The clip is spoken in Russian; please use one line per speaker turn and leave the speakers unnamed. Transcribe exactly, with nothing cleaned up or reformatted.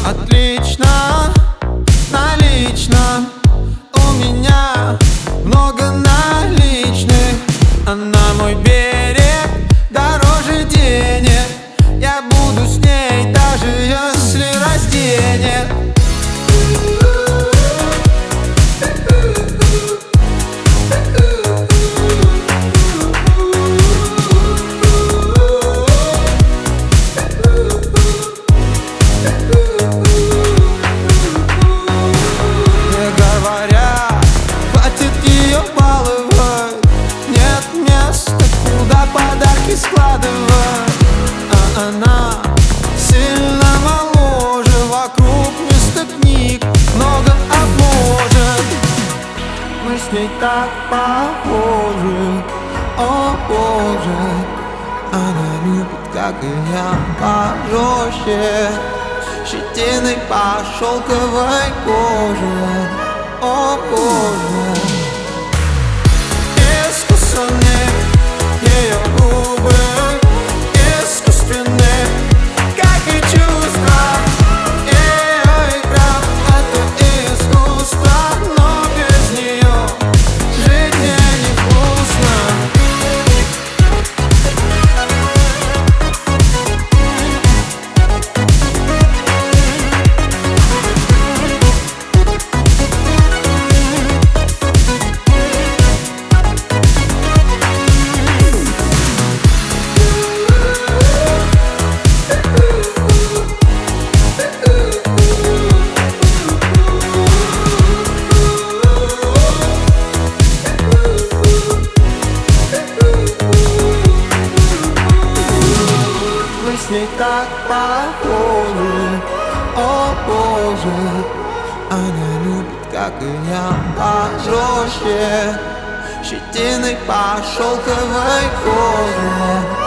Отлично, налично. У меня много наличных, а на мой берег дороже денег. Я буду с ней, даже если разденет. Мне говорят, хватит ее баловать, нет места, куда подарки складывать. А она сильно моложе, вокруг вместо книг много обложек. Мы с ней так похожи, о боже. Она любит, как и я, пожестче, щетиной по шелковой коже, о боже. Искусственные ее губы, искусственные, как и чувства. Ее игра — это искусство, но без нее жить мне невкусно. С ней так похожи, о боже. Она любит, как и я, пожестче, щетиной по шелковой коже.